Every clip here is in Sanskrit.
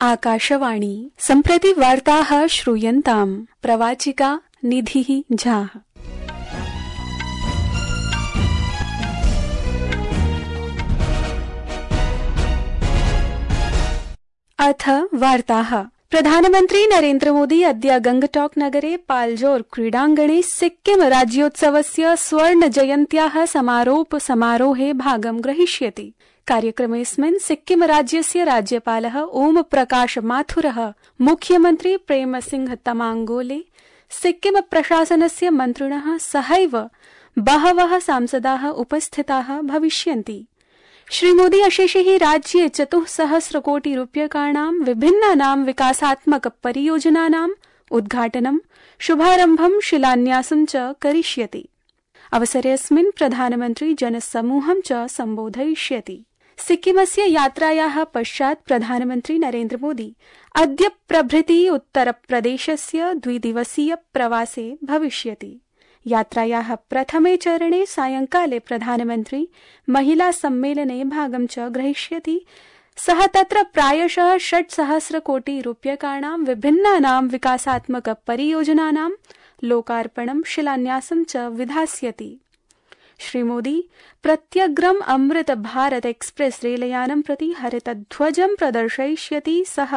आकाशवाणी सम्प्रति वार्ताः श्रूयन्ताम्। प्रवाचिका निधिः झा। अथ वार्ताः। प्रधानमन्त्री नरेन्द्र मोदी अद्य गंगटॉक नगरे पाल्जोर क्रीडाङ्गणे सिक्किम राज्योत्सवस्य स्वर्ण जयन्त्याः समारोप समारोहे भागं ग्रहीष्यति। कार्यक्रमेऽस्मिन् सिक्किम राज्यस्य राज्यपालः ओम प्रकाश माथुरः, मुख्यमन्त्री प्रेमसिंह तमाङ्गोले, सिक्किम प्रशासनस्य मन्त्रिणः सहैव बहवः सांसदाः उपस्थिताः भविष्यन्ति। श्रीमोदी अशेषे राज्ये 400 कोटि रूप्यकाणां विभिन्नानां विकासात्मक परियोजनानां उद्घाटनं, शुभारम्भं, शिलान्यासं च करिष्यति। अवसरेऽस्मिन् प्रधानमन्त्री जनसमूहं च सम्बोधयिष्यति। सिक्किमस्य यात्रायाः पश्चात् प्रधानमन्त्री नरेन्द्र मोदी अद्य प्रभृति उत्तरप्रदेशस्य 2 दिवसीय प्रवासे भविष्यति। यात्रायाः प्रथमे चरणे सायंकाले प्रधानमन्त्री महिला सम्मेलने भागं च ग्रहीष्यति। सः तत्र प्रायशः 600 कोटि रूप्यकाणां विभिन्नानां विकासात्मक परियोजनानां लोकार्पणं, शिलान्यासं च विधास्यति। श्रीमोदी प्रत्यग्रम् अमृत भारत एक्सप्रेस रेलयानं प्रति हरितध्वजं प्रदर्शयिष्यति। सः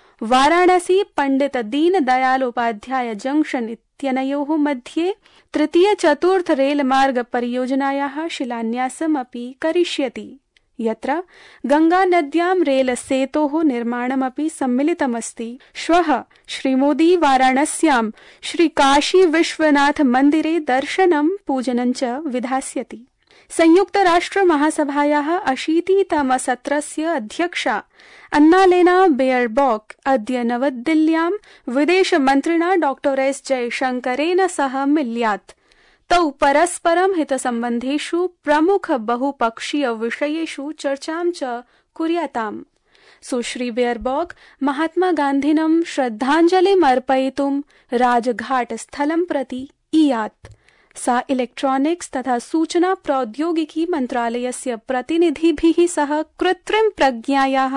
वाराणसी पंडित दीनदयाल उपाध्याय जंक्शन इत्यनयोः मध्ये तृतीय चतुर्थ रेलमार्ग परियोजनायाः शिलान्यासम् अपि करिष्यति, यत्र गंगानद्यां रेलसेतोः निर्माणमपि सम्मिलितमस्ति। श्वः श्रीमोदी वाराणस्यां श्रीकाशी विश्वनाथ मन्दिरे दर्शनं, पूजनं च विधास्यति। संयुक्त राष्ट्र महासभायाः 80तम सत्रस्य अध्यक्षा अन्नालेना बेयरबॉक अद्य नवदिल्ल्यां विदेशमन्त्रिणा डॉ एस जयशंकरेण सह मिल्यात्। तौ परस्परं हितसम्बन्धेषु प्रमुख बहुपक्षीय विषयेषु चर्चां च कुर्याताम्। सुश्री बेयरबॉक महात्मा गान्धिनं श्रद्धाञ्जलिम् अर्पयितुं राजघाट स्थलं प्रति इयात्। सा इलेक्ट्रॉनिक्स तथा सूचना प्रौद्योगिकी मन्त्रालयस्य प्रतिनिधिभिः सह कृत्रिम प्रज्ञायाः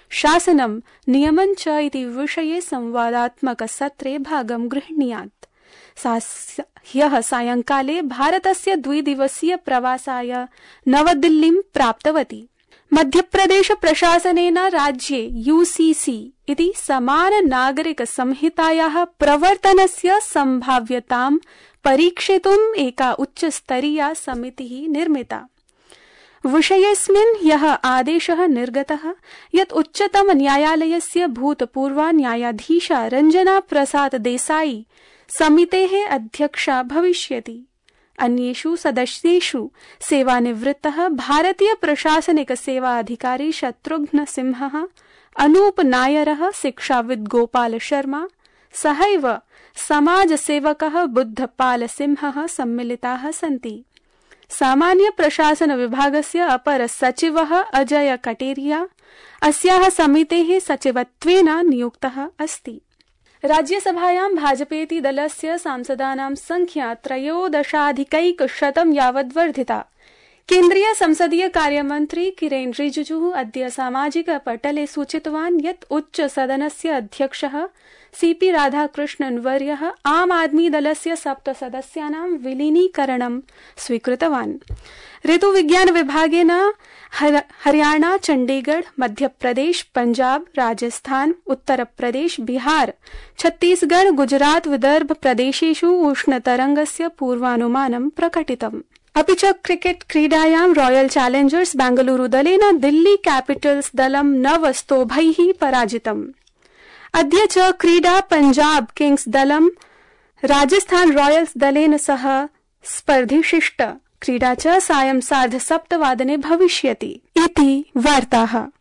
शासनं, नियमनं च इति विषये संवादात्मक सत्रे भागं गृह्णीयात्। सा ह्यः सायंकाले भारतस्य 2 दिवसीय प्रवासाय नवदिल्लीं प्राप्तवती। मध्यप्रदेश प्रशासनेन राज्ये यूसीसी इति समान नागरिक संहितायाः प्रवर्तनस्य संभाव्यतां परीक्षितुम् एका उच्चस्तरीया समितिः निर्मिता। विषयेऽस्मिन् ह्यः आदेशः निर्गतः यत् उच्चतम न्यायालयस्य भूतपूर्वा न्यायाधीशा रंजना प्रसाद देसाई समितेः अध्यक्षा भविष्यति। अन्येषु सदस्येषु सेवानिवृत्तः भारतीय प्रशासनिक सेवा अधिकारी शत्रुघ्न सिंहः, अनूप नायरः, शिक्षाविद् गोपाल शर्मा, सहैव समाजसेवकः बुद्धपाल सिंहः सम्मिलिताः सन्ति। सामान्य प्रशासन विभागस्य अपर सचिवः अजय कटेरिया अस्याः समितेः सचिवत्वेन नियुक्तः अस्ति। राज्यसभायां भाजपेति दलस्य सांसदानां संख्या 13,100 यावत् वर्धिता। केन्द्रीय संसदीय कार्यमन्त्री किरेन रिजिजुः अद्य सामाजिक पटले सूचितवान् यत् उच्च सदनस्य अध्यक्षः सीपी राधाकृष्णन् वर्यः आम आदमी दलस्य 7 सदस्यानां विलीनीकरणं स्वीकृतवान्। ऋतुविज्ञान विभागेन हरियाणा, चण्डीगढ़, मध्यप्रदेश, पंजाब, राजस्थान, उत्तरप्रदेश, बिहार, छत्तीसगढ़, गुजरात, विदर्भ प्रदेशेषु उष्णतरङ्गस्य पूर्वानुमानं प्रकटितम्। अपि च क्रिकेट क्रीडायां रॉयल चैलेंजर्स बेंगलुरु दलेन दिल्ली कैपिटल्स दलं 9 स्तोभैः पराजितम्। अद्य च क्रीडा पंजाब किंग्स दलं राजस्थान रॉयल्स दलेन सह स्पर्धिष्यति। क्रीडा च सायं 7:30 भविष्यति। इति वार्ताः।